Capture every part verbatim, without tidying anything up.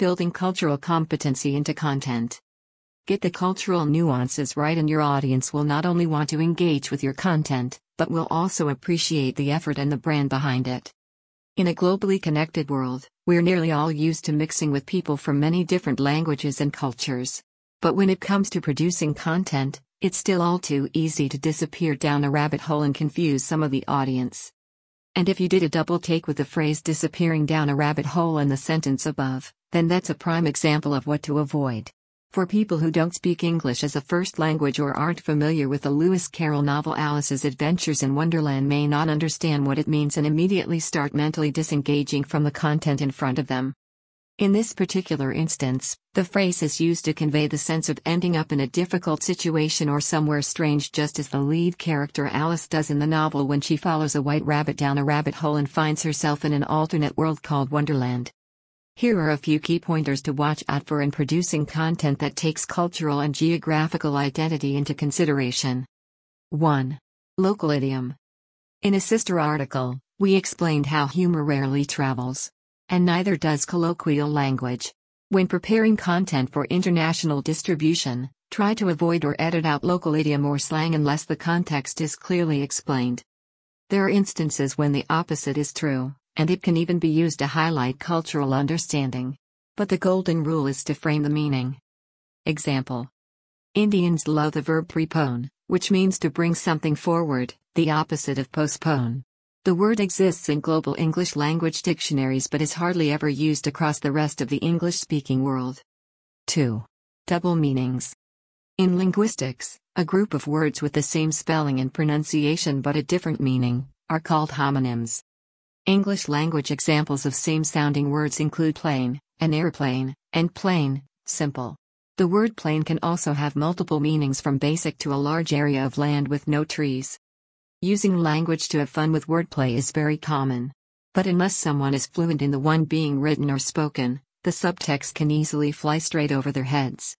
Building cultural competency into content. Get the cultural nuances right, and your audience will not only want to engage with your content, but will also appreciate the effort and the brand behind it. In a globally connected world, we're nearly all used to mixing with people from many different languages and cultures. But when it comes to producing content, it's still all too easy to disappear down a rabbit hole and confuse some of the audience. And if you did a double take with the phrase disappearing down a rabbit hole in the sentence above, then that's a prime example of what to avoid. For people who don't speak English as a first language or aren't familiar with the Lewis Carroll novel Alice's Adventures in Wonderland may not understand what it means and immediately start mentally disengaging from the content in front of them. In this particular instance, the phrase is used to convey the sense of ending up in a difficult situation or somewhere strange, just as the lead character Alice does in the novel when she follows a white rabbit down a rabbit hole and finds herself in an alternate world called Wonderland. Here are a few key pointers to watch out for in producing content that takes cultural and geographical identity into consideration. one. Local idiom. In a sister article, we explained how humor rarely travels. And neither does colloquial language. When preparing content for international distribution, try to avoid or edit out local idiom or slang unless the context is clearly explained. There are instances when the opposite is true, and it can even be used to highlight cultural understanding. But the golden rule is to frame the meaning. Example. Indians love the verb prepone, which means to bring something forward, the opposite of postpone. The word exists in global English language dictionaries but is hardly ever used across the rest of the English-speaking world. two. Double meanings. In linguistics, a group of words with the same spelling and pronunciation but a different meaning are called homonyms. English language examples of same-sounding words include plane, an airplane, and plain, simple. The word plain can also have multiple meanings, from basic to a large area of land with no trees. Using language to have fun with wordplay is very common. But unless someone is fluent in the one being written or spoken, the subtext can easily fly straight over their heads.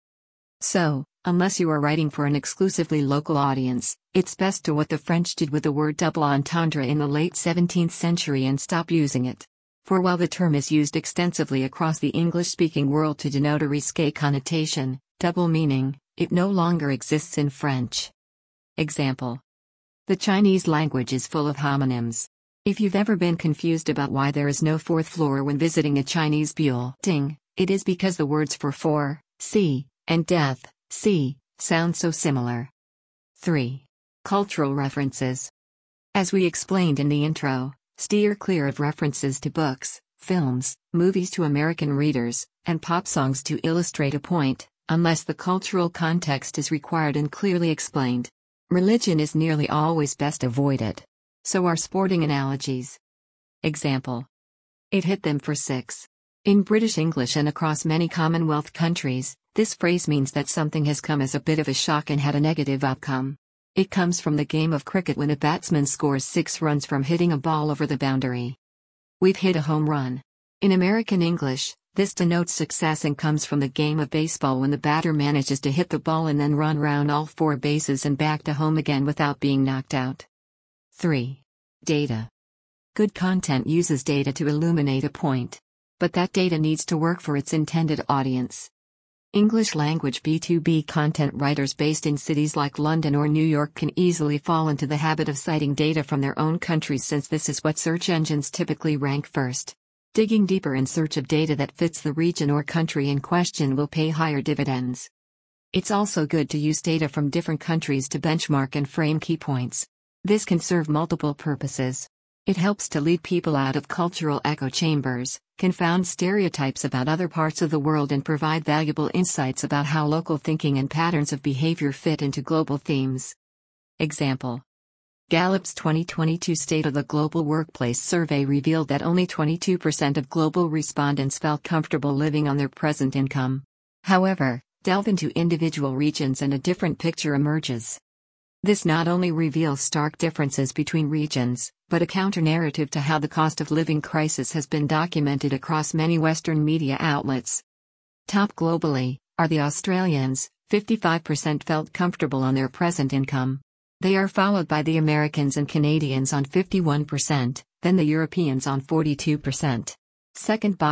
So, unless you are writing for an exclusively local audience, it's best to do what the French did with the word double entendre in the late seventeenth century and stop using it. For while the term is used extensively across the English-speaking world to denote a risque connotation, double meaning, it no longer exists in French. Example. The Chinese language is full of homonyms. If you've ever been confused about why there is no fourth floor when visiting a Chinese building, it is because the words for four, see, and death, see, sound so similar. three. Cultural references. As we explained in the intro, steer clear of references to books, films, movies to American readers, and pop songs to illustrate a point, unless the cultural context is required and clearly explained. Religion is nearly always best avoided. So are sporting analogies. Example. It hit them for six. In British English and across many Commonwealth countries, this phrase means that something has come as a bit of a shock and had a negative outcome. It comes from the game of cricket when a batsman scores six runs from hitting a ball over the boundary. We've hit a home run. In American English, this denotes success and comes from the game of baseball when the batter manages to hit the ball and then run round all four bases and back to home again without being knocked out. three. Data. Good content uses data to illuminate a point. But that data needs to work for its intended audience. English language B two B content writers based in cities like London or New York can easily fall into the habit of citing data from their own countries, since this is what search engines typically rank first. Digging deeper in search of data that fits the region or country in question will pay higher dividends. It's also good to use data from different countries to benchmark and frame key points. This can serve multiple purposes. It helps to lead people out of cultural echo chambers, confound stereotypes about other parts of the world, and provide valuable insights about how local thinking and patterns of behavior fit into global themes. Example. Gallup's twenty twenty-two State of the Global Workplace survey revealed that only twenty-two percent of global respondents felt comfortable living on their present income. However, delve into individual regions and a different picture emerges. This not only reveals stark differences between regions, but a counter-narrative to how the cost of living crisis has been documented across many Western media outlets. Top globally are the Australians, fifty-five percent felt comfortable on their present income. They are followed by the Americans and Canadians on fifty-one percent, then the Europeans on forty-two percent. Second bottom,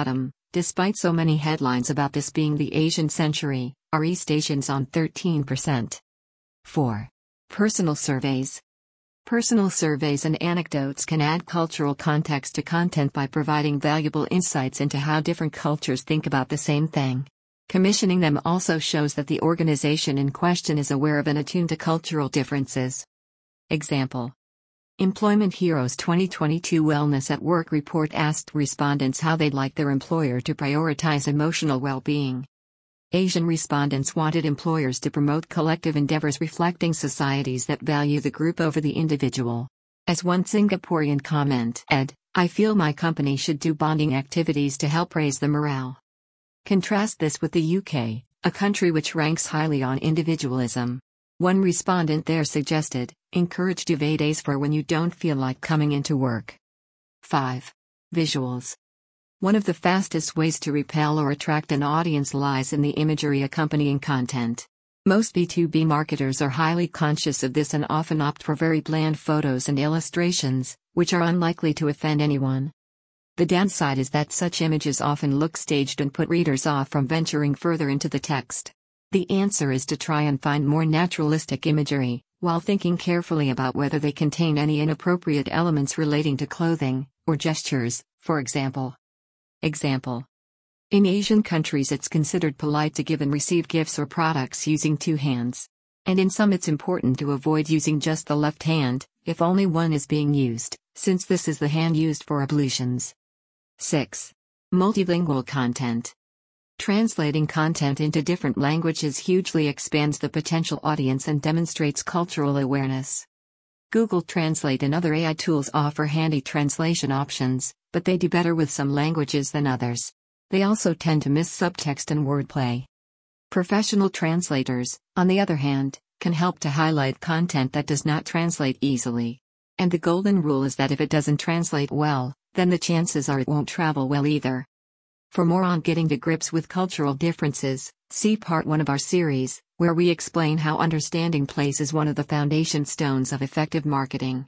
Despite so many headlines about this being the Asian century, our East Asians on thirteen percent. four. Personal surveys. Personal surveys and anecdotes can add cultural context to content by providing valuable insights into how different cultures think about the same thing. Commissioning them also shows that the organization in question is aware of and attuned to cultural differences. Example: Employment Heroes twenty twenty-two Wellness at Work report asked respondents how they'd like their employer to prioritize emotional well-being. Asian respondents wanted employers to promote collective endeavors reflecting societies that value the group over the individual. As one Singaporean commented, "I feel my company should do bonding activities to help raise the morale." Contrast this with the U K, a country which ranks highly on individualism. One respondent there suggested, "Encourage duvet days for when you don't feel like coming into work." five. Visuals. One of the fastest ways to repel or attract an audience lies in the imagery accompanying content. Most B two B marketers are highly conscious of this and often opt for very bland photos and illustrations, which are unlikely to offend anyone. The downside is that such images often look staged and put readers off from venturing further into the text. The answer is to try and find more naturalistic imagery, while thinking carefully about whether they contain any inappropriate elements relating to clothing, or gestures, for example. Example: In Asian countries it's considered polite to give and receive gifts or products using two hands. And in some it's important to avoid using just the left hand, if only one is being used, since this is the hand used for ablutions. six. Multilingual content. Translating content into different languages hugely expands the potential audience and demonstrates cultural awareness. Google Translate and other A I tools offer handy translation options, but they do better with some languages than others. They also tend to miss subtext and wordplay. Professional translators, on the other hand, can help to highlight content that does not translate easily. And the golden rule is that if it doesn't translate well, then the chances are it won't travel well either. For more on getting to grips with cultural differences, see part one of our series, where we explain how understanding place is one of the foundation stones of effective marketing.